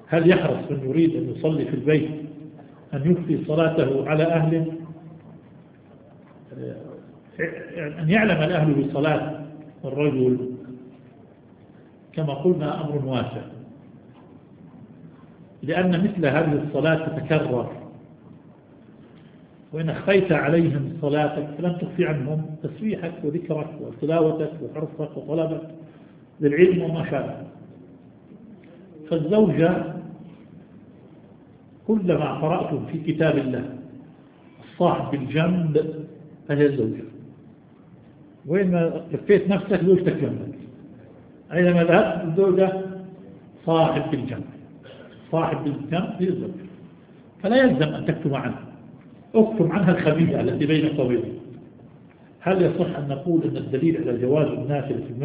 هل يحرص من يريد أن يصلي في البيت أن يخفي صلاته على أهله، أن يعلم الأهل بصلاة الرجل؟ كما قلنا أمر واسع، لأن مثل هذه الصلاة تتكرر، وإن أخفيت عليهم صلاتك فلن تخفي عنهم تسبيحك وذكرك وتلاوتك وحرصك وطلبك للعلم وما شابه. فالزوجة كلما قرأتم في كتاب الله الصاحب بالجنب فهي الزوجة، وإن كفيت نفسك زوجتك جنبك، أينما ذهبت الزوجة صاحب بالجنب، صاحب بالجنب هي الزوجة. فلا يلزم أن تكتم عنها، اكتم عنها الخبيئة التي بينك وبينها. هل يصح أن نقول أن الدليل على جواز النافلة في